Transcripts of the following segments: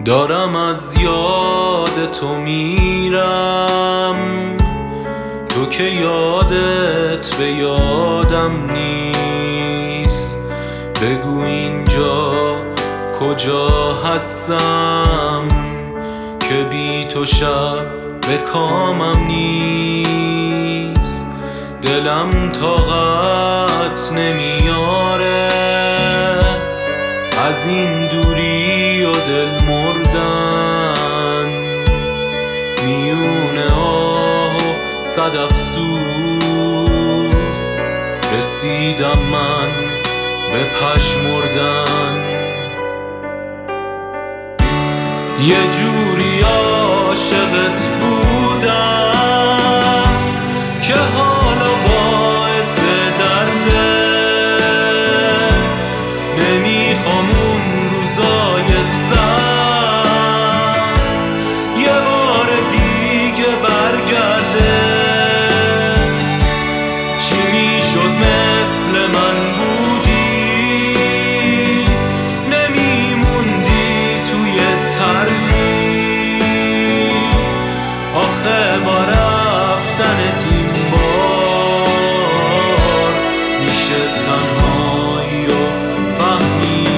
دارم از یاد تو میرم، تو که یادت به یادم نیست. بگو اینجا کجا هستم که بی تو شب به کامم نیست. دلم طاقت نمیاره از این دوری و دل مردن، میونه آه و صد افسوس رسیدم من به پژمردن. یه جوری عاشقت بودم که حالا باعث درده. نمیخوام اون روزای سخت یه بار دیگه برگرده. چی میشد مثل من بودی، نمیموندی توی تردید. آخه با رفتنت این بار میشه تنهایی و فهمی.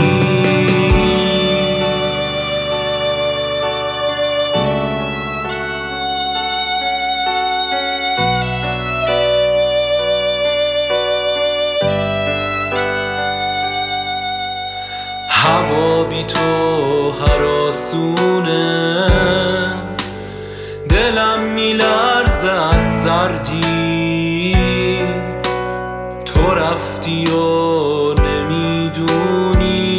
هوا بی تو هراسونه، دلم میلرزه از سردی. تو رفتی و نمیدونی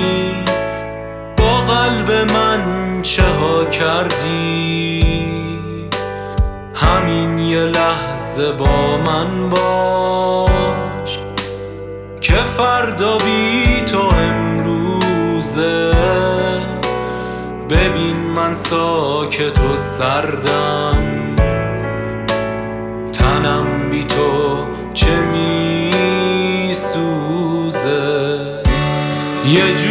با قلب من چه ها کردی. همین یه لحظه با من باش که فردا بی تو امروزه. ببین من ساکت و سردم، تنم بی تو چه می سوزه. یه